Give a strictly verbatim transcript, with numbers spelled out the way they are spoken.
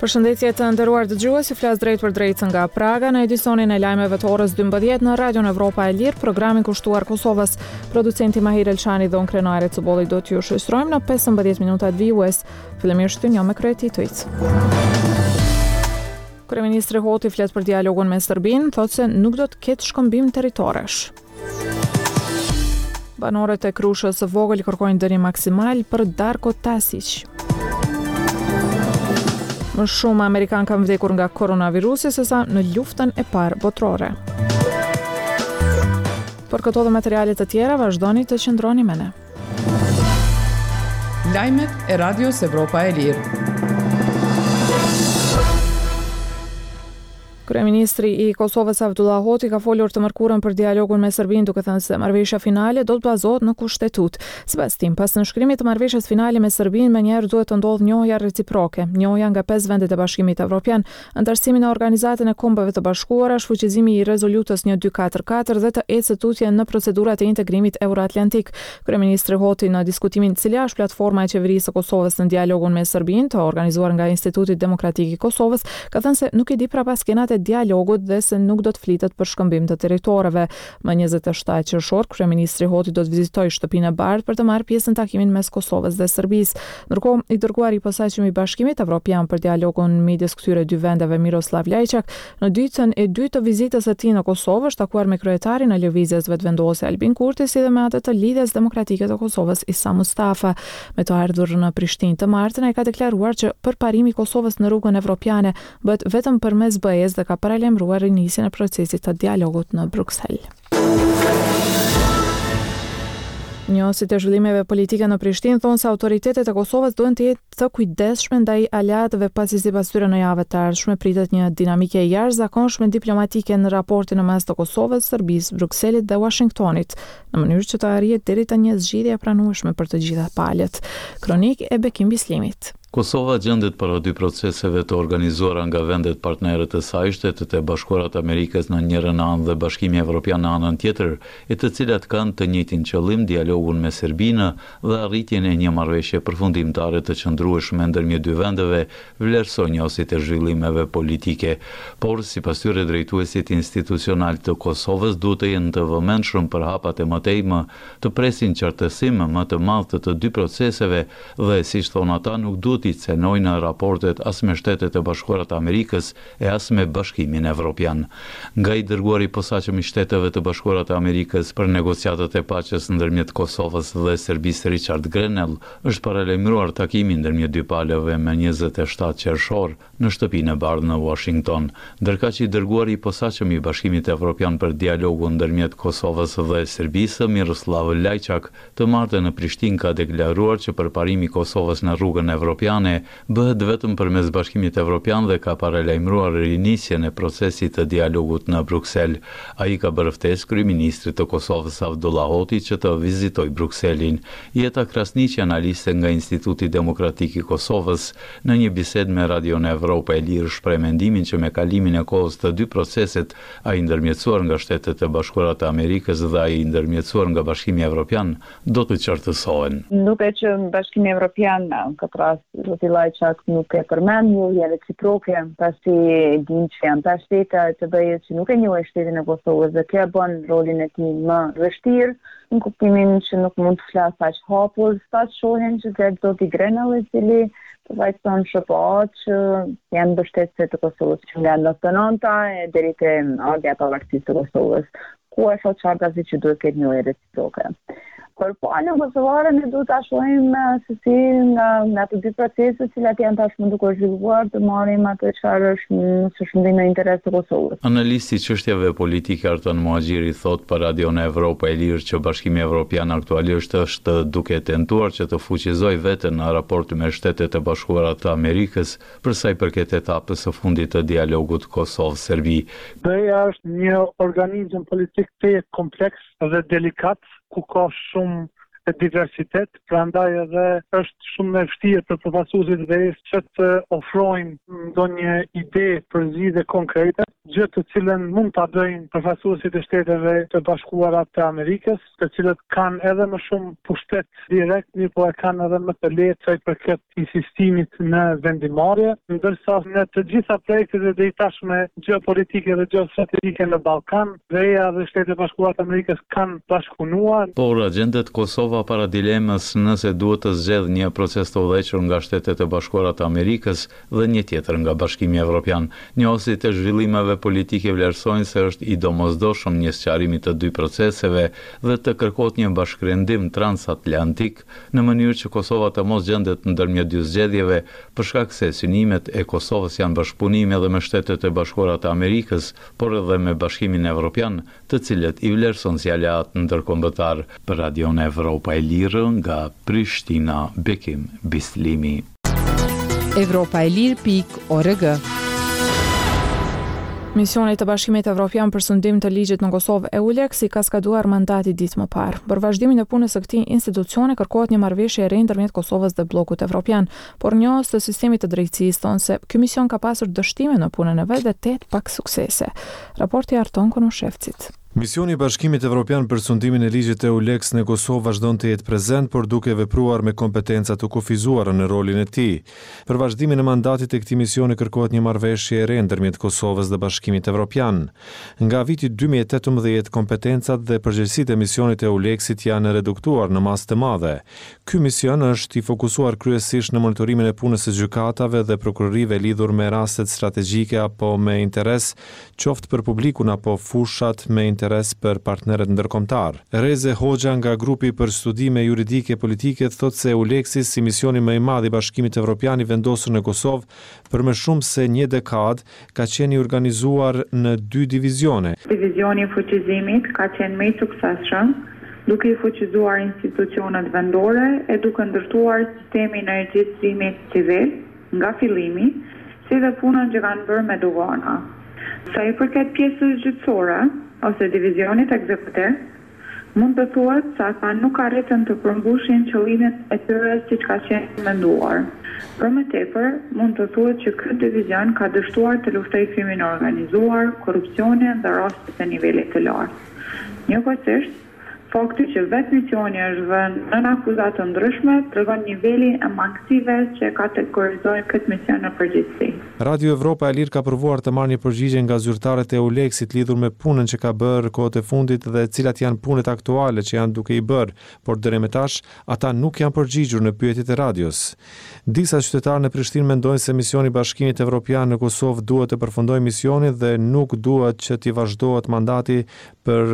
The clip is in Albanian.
Përshëndetje të nderuar dëgjues, flas drejt për drejt nga Praga në edicionin e lajmeve të orës dymbëdhjetë në Radion Evropa e Lirë, programin kushtuar Kosovës. Producenti Mahir Elçani dhe unë Krenare Cuboli do t'ju shoqërojmë në pesëmbëdhjetë minutat vijues. Fillimisht një me kryetitujt. Kryeministri Hoti flet për dialogun me Serbinë, thotë se nuk do të ketë shkëmbim territoresh. Banorët e Krushës së Vogël kërkojnë dënim maksimal për Darko Tasić. Më shumë Amerikan kanë vdekur nga koronavirusi se sa në luftën e parë botërore. Për këto dhe materialet të tjera, vazhdoni të qëndroni me ne. Lajmet e Radios Evropa e Lirë. Kryeministri i Kosovës Avdullah Hoti ka folur të mërkurën për dialogun me Serbinë, duke thënë se marrëveshja finale do të bazohet në kushtetut. Sipas tij, pas nënshkrimit të marrëveshjes finale me Serbinë, menjëherë duhet të ndodhë njohja reciproke, njohja nga pesë vendet e Bashkimit Evropian, antarësimi në Organizatën e Kombeve të Bashkuara, shfuqizimi i rezolutës një dy katër katër dhe të ecë tutje në procedurat e integrimit euroatlantik. Kryeministri Hoti në diskutimin cila është platforma e qeverisë së Kosovës në dialogun me Serbinë, të organizuar nga Instituti Demokratik i Kosovës, ka thënë se nuk i di pra paskenat e dialogut dhe se nuk do të flitet për shkëmbim të territoreve. Më njëzet e shtatë qershor, kryeministri Hoti do të vizitojë shtëpinë e bardhë për të marrë pjesë në takimin mes Kosovës dhe Serbisë. Ndërkohë, i dërguari i posaçëm i Bashkimit Evropian për dialogun midis këtyre dy vendeve, Miroslav Lajçak, në ditën e dytë të vizitës së tij në Kosovë, është takuar me kryetarin e lëvizjes vetëvendose Albin Kurti, si dhe me atë të Lidhjes Demokratike të Kosovës Isa Mustafa. Me të ardhur në Prishtinë të martën, ai ka deklaruar që përparimi i Kosovës në rrugën evropiane bëhet vetëm përmes B E-s dhe ka paralajmëruar rinisjen e procesit të dialogut në Bruksel. Njësit e zhvillimeve politike në Prishtinë thonë se autoritetet e Kosovës duhen të jetë të kujdesshme ndaj aleatëve pasi sipas tyre në javët të ardhshme pritet një dinamike e jashtëzakonshme diplomatike në raportin në mes të Kosovës, Serbisë, Brukselit dhe Washingtonit, në mënyrë që të arrihet deri te një zgjidhje e pranueshme për të gjitha palët. Kronik e Bekim Bislimit. Kosova gjendet para dy proceseve të organizuara nga vendet partnerët të saj, Shtetet e Bashkuara të Amerikës në njërin anë dhe Bashkimi Evropian në anën tjetër, e të cilat kanë të njëjtin qëllim, dialogun me Serbinë dhe arritjen e një marrëveshje përfundimtare të qëndrueshme ndërmjet dy vendeve, vlerësoi njësit e zhvillimeve politike. Por sipas tyre, drejtuesit institucional të Kosovës duhet të jenë të vëmendshëm për hapat e mëtejme, të presin qartësim më të madh të të dy proceseve dhe, siç thonë ata, nuk duhet i cenojnë në raportet as me Shtetet e Bashkuara të Amerikës e as me Bashkimin Evropian. Nga i dërguari i posaçëm i Shteteve të Bashkuara të Amerikës për negociatat e paqes ndërmjet Kosovës dhe Serbisë, Richard Grenell, është paralajmëruar takimin ndërmjet dy palëve me njëzet e shtatë qershor në shtëpinë e bardhë në Washington, ndërkaq i dërguari i posaçëm i Bashkimit Evropian për dialogun ndërmjet Kosovës dhe Serbisë, Miroslav Lajçak, të martën në Prishtinë ka deklaruar që përparimi i Kosovës në rrugën evropiane bëhet vetëm përmes Bashkimit Evropian dhe ka paralajmëruar rinisjen e procesit të dialogut në Bruksel. Ai ka bërë ftesë kryeministrit të Kosovës Avdullah Hoti që të vizitojë Brukselin. Jeta Krasniqi, analiste nga Instituti Demokratik i Kosovës, në një bisedë me Radion Evropa e Lirë shpreh mendimin që me kalimin e kohës të dy proceset, ai ndërmjetësuar nga Shtetet e Bashkuara të Amerikës dhe ai ndërmjetësuar nga Bashkimi Evropian, do të qartësohen. Nuk e që Bashkimi Evropian në këtë rast Zoti Lajçak nuk e përmend njohje reciproke, pasi din që janë pesë shtete të B E-s që nuk e njohin shtetin e Kosovës dhe kjo bën rolin e tij më vështirë, në kuptimin që nuk mund të flasë aq hapur, sa shohin që tek Zoti Grenell, i cili vajton S P A që janë mbështetëse të Kosovës që nga nëntëdhjetë e nënta e deri te ardha e pavarësisë të Kosovës, ku e thotë çfarë që duhet të ketë njohje reciproke. Por palën kosovare ne duhet ta shohim se si nga nga të dy proceset që janë tashmë duke zhvilluar të marrim atë çfarë është nëse shëndim në interes të Kosovës. Analisti i çështjeve politike Arton Muhaxhiri thot për Radion Evropa e Lirë që Bashkimi Evropian aktualisht është duke tentuar që të fuqizojë veten në raport me Shtetet e Bashkuara të Amerikës për sa i përket etapës së fundit të dialogut Kosovë-Serbi. B E-ja është një organizëm politik të kompleks dhe delikat, ku ka shumë diversitet, prandaj edhe është shumë e vështirë për përfaqësuesit e B E-s që të ofrojnë ndonjë ide për zgjidhje konkrete. gjë të cilën mund ta bëjnë përfaqësuesit e Shteteve të Bashkuara të Amerikës, të cilët kanë edhe më shumë pushtet direkt, mirë po e kanë edhe më të lehtë sa i përket insistimit në vendimarrje, ndërsa në të gjitha projektet e drejtashme geopolitike dhe geostrategjike në Ballkan, Veja dhe Shtetet e Bashkuara të Amerikës kanë bashkëpunuar. Por agjendet Kosova para dilemës nëse duhet të zgjedhë një proces të udhëhequr nga Shtetet e Bashkuara të Amerikës dhe një tjetër nga Bashkimi Evropian. Njohësit e zhvillimeve politike vlerësojnë se është i domosdoshëm një sqarimi të dy proceseve dhe të kërkohet një bashkërendim transatlantik në mënyrë që Kosova të mos gjendet ndërmjet dy zgjedhjeve, për shkak se synimet e Kosovës janë bashkëpunimi edhe me Shtetet e Bashkuara të Amerikës, por edhe me Bashkimin Evropian, të cilët i vlerëson si aleat ndërkombëtar. Për Radion Evropa e Lirë nga Prishtina, Bekim Bislimi. Evropa e Lirë pikë org. Misioni të Bashkimit Evropian për sundim të ligjit në Kosovë EULEX i ka skaduar mandati ditë më parë. Për vazhdimin e punës së këtij institucioni kërkohet një marrëveshje e re ndërmjet Kosovës dhe bllokut evropian, por njohës të sistemit të drejtësisë thonë se ky mision ka pasur dështime në punën e vet dhe tet pak suksese. Raporti Arton Konushevcit. Misioni i Bashkimit Evropian për sundimin e ligjit EULEX në Kosovë vazhdon të jetë prezent, por duke vepruar me kompetenca të kufizuara në rolin e tij. Për vazhdimin e mandatit të këtij misioni kërkohet një marrëveshje e re ndërmjet Kosovës dhe Bashkimit Evropian. Nga viti dy mijë e tetëmbëdhjetë, kompetencat dhe përgjegjësitë e misionit EULEX-it janë reduktuar në masë të madhe. Ky mision është i fokusuar kryesisht në monitorimin e punës së gjykatave dhe prokurorive lidhur me rastet strategjike apo me interes, qoftë për publikun apo fushat me interes interes për partnerët ndërkombëtar. Reze Hoxha nga grupi për studime juridike politike thotë se EULEX-i si misioni më i madh i Bashkimit Evropian i vendosur në Kosovë për më shumë se një dekadë ka qenë i organizuar në dy divizione. Divizioni i fuqizimit ka qenë më i suksesshëm, duke i fuqizuar institucionet vendore e duke ndërtuar sistemin e regjistrimit civil nga fillimi, si dhe punën që kanë bërë me dogana. Sa i përket pjesës gjyqësore ose divizionit ekzekutiv, mund të thuhet se ata nuk arritën të përmbushin qëllimin e tyre siç ka qenë menduar. Për më tepër, mund të thuhet që ky divizion ka dështuar të luftojë krimin e organizuar, korrupsionin dhe rastet e nivelit të lartë. Njëkohësisht, fakti që vetë misioni është vënë në akuzat të ndryshme tregon nivelin e mangësive që kategorizojnë këtë mision në përgjithësi. Radio Evropa e Lirë ka provuar të marrë një përgjigje nga zyrtarët e EULEX-it lidhur me punën që ka bërë kohët e fundit dhe cilat janë punët aktuale që janë duke i bërë, por deri më tash ata nuk janë përgjigjur në pyetjet e radios. Disa qytetarë në Prishtinë mendojnë se misioni i Bashkimit Evropian në Kosovë duhet të përfundojë misionin dhe nuk duhet që t'i vazhdohet mandati për